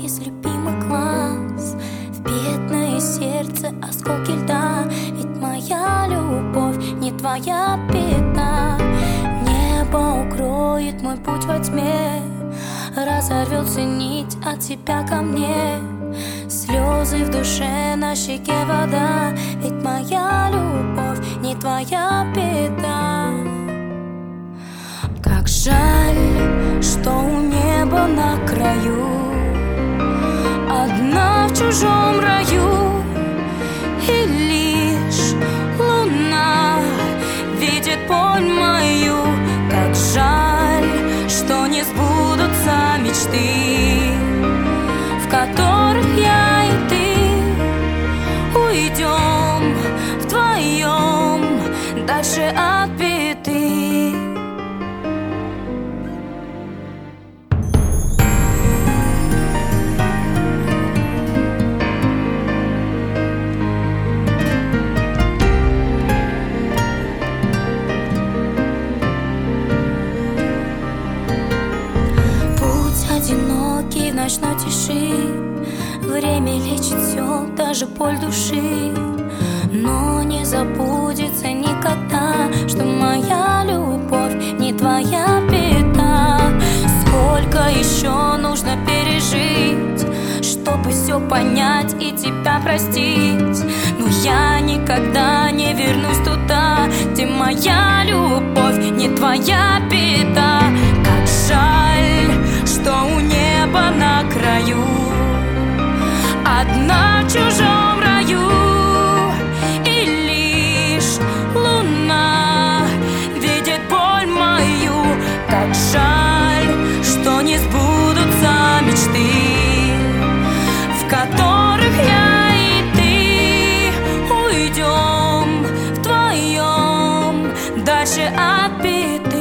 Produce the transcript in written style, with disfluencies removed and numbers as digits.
из любимых глаз, в бедное сердце осколки льда. Ведь моя любовь не твоя беда. Небо укроет мой путь во тьме, разорвется нить от тебя ко мне. Слезы в душе, на щеке вода. Ведь моя любовь не твоя беда. Как жаль, что у неба на краю одна в чужом раю, и лишь луна видит боль мою. Как жаль, что не сбудутся мечты, в которых я и ты уйдем вдвоем дальше от беды. Одинокий в ночной тиши, время лечит все, даже боль души. Но не забудется никогда, что моя любовь не твоя беда. Сколько еще нужно пережить, чтобы все понять и тебя простить? Но я никогда не вернусь туда, где моя любовь не твоя беда. Как жаль, что у неба на краю одна в чужом раю, и лишь луна видит боль мою. Как жаль, что не сбудутся мечты, в которых я и ты уйдем вдвоем дальше от беды.